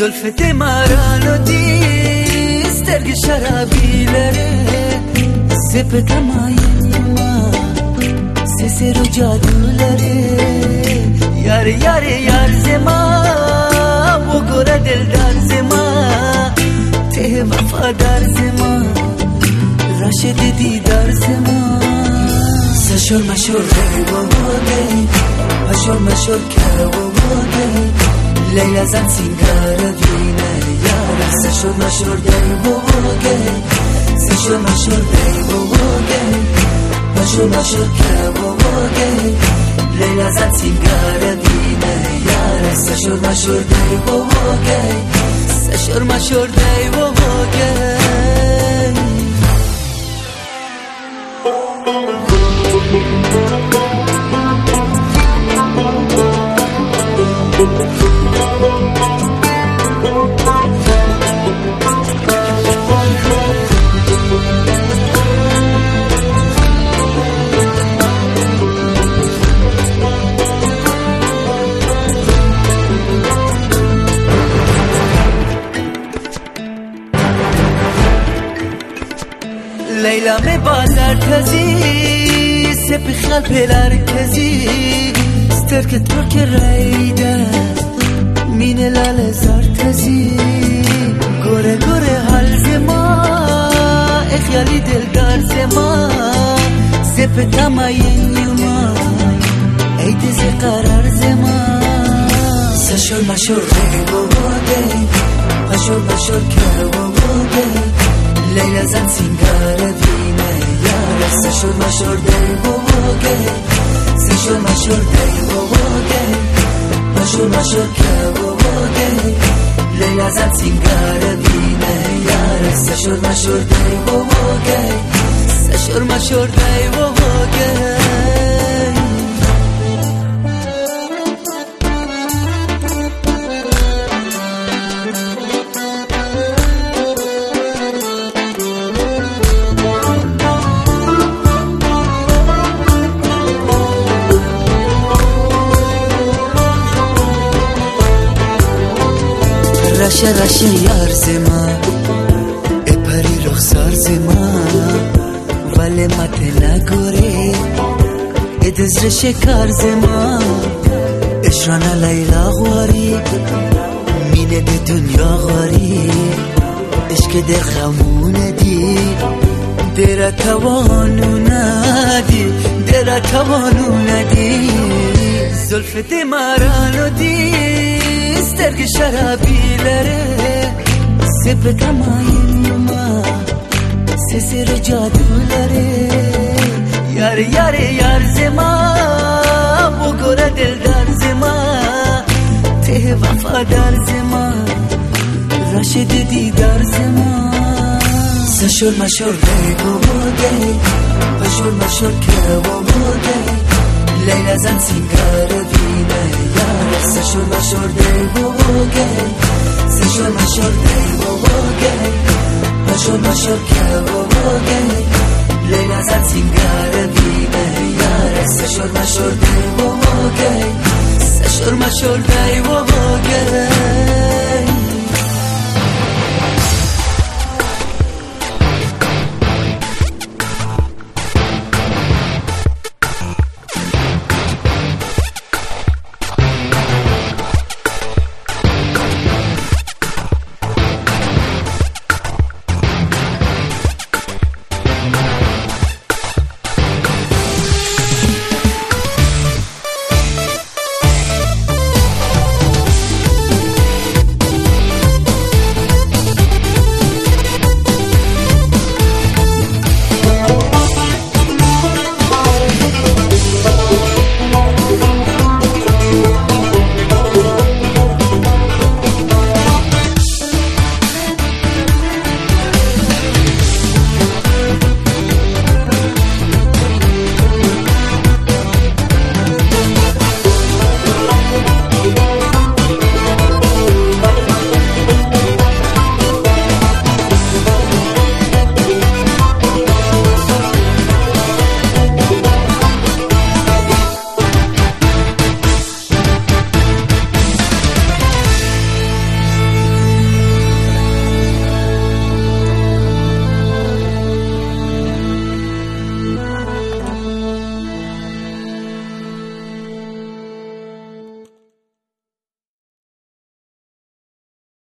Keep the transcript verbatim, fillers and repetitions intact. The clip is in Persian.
زلفت مرانو دی سترگ شرابی لره سپت مایما سسر و جادو لره یار یار یار زما و گره دلدار زما ته وفادار زما راشد دیدار زما سشور مشور ری و بوده مشور مشور که و بوده لیلا زن سینگار بینه یار سشور مشور ری و بوده سشور مشور ری و بوده مشور مشور که و بوده لیلا زن سینگار بینه یار سشور مشور ری و بوده سشور مشور ری و بوده لیلا می بازار تزی سپی خیال پیلار کزی سترک ترک رایده مین لال زار تزی گوره گوره حال زما اخیالی دلدار زما سپ تماین یوما ای دزی قرار زما سشور مشور ری بوده مشور مشور که بوده لیلا زن سینگار بینه یار سشور مشور ری بوده سشور مشور ری بوده مشور مشور که بوده لیلا زن سینگار بینه یار سشور مشور ری بوده سشور مشور ری بوده رشه رشه یار زما ای پری رخسار زما ولی مت نگوری ای دزر شکار زما اشرانا لیلا غواری مینه ده دنیا غواری عشق ده خمونه دی دیره توانو ندی دیره توانو ندی زلفت مرانو دی سترگ شرابی لره سپ تماین یوما سسر جادو لره یار یار یار زما و گره دلدار زما ته وفادار زما راشد دیدار زما سشور مشور ری بوده مشور مشور که بوده لیلا زن سینگار بینه یار سشور مشور ری بوده سشور مشور ری بوده مشور مشور که بوده لیلا زن سینگار بینه یار سشور مشور ری بوده سشور مشور ری بوده